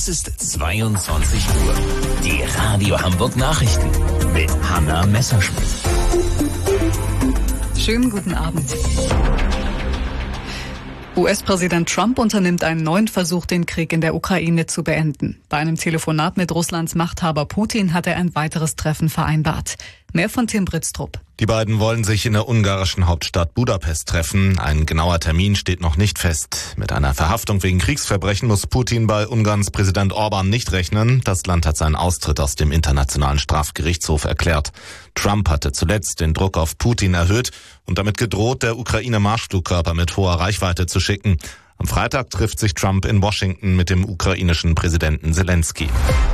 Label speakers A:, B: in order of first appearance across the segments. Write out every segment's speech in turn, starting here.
A: Es ist 22 Uhr. Die Radio Hamburg Nachrichten mit Hanna Messerschmidt.
B: Schönen guten Abend. US-Präsident Trump unternimmt einen neuen Versuch, den Krieg in der Ukraine zu beenden. Bei einem Telefonat mit Russlands Machthaber Putin hat er ein weiteres Treffen vereinbart. Mehr von Tim Britztrup.
C: Die beiden wollen sich in der ungarischen Hauptstadt Budapest treffen. Ein genauer Termin steht noch nicht fest. Mit einer Verhaftung wegen Kriegsverbrechen muss Putin bei Ungarns Präsident Orban nicht rechnen. Das Land hat seinen Austritt aus dem Internationalen Strafgerichtshof erklärt. Trump hatte zuletzt den Druck auf Putin erhöht und damit gedroht, der Ukraine Marschflugkörper mit hoher Reichweite zu schicken. Am Freitag trifft sich Trump in Washington mit dem ukrainischen Präsidenten Zelensky.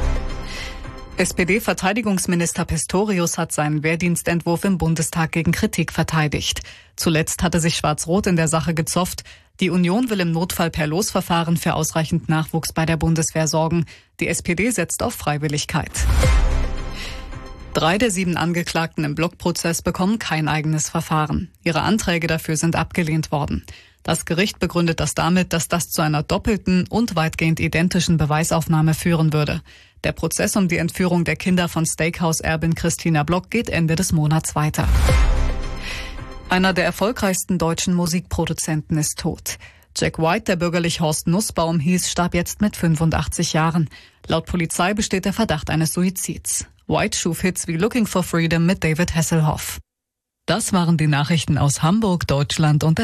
B: SPD-Verteidigungsminister Pistorius hat seinen Wehrdienstentwurf im Bundestag gegen Kritik verteidigt. Zuletzt hatte sich Schwarz-Rot in der Sache gezofft. Die Union will im Notfall per Losverfahren für ausreichend Nachwuchs bei der Bundeswehr sorgen. Die SPD setzt auf Freiwilligkeit. 3 der 7 Angeklagten im Blockprozess bekommen kein eigenes Verfahren. Ihre Anträge dafür sind abgelehnt worden. Das Gericht begründet das damit, dass das zu einer doppelten und weitgehend identischen Beweisaufnahme führen würde. Der Prozess um die Entführung der Kinder von Steakhouse-Erbin Christina Block geht Ende des Monats weiter. Einer der erfolgreichsten deutschen Musikproduzenten ist tot. Jack White, der bürgerlich Horst Nussbaum hieß, starb jetzt mit 85 Jahren. Laut Polizei besteht der Verdacht eines Suizids. White schuf Hits wie Looking for Freedom mit David Hasselhoff. Das waren die Nachrichten aus Hamburg, Deutschland und der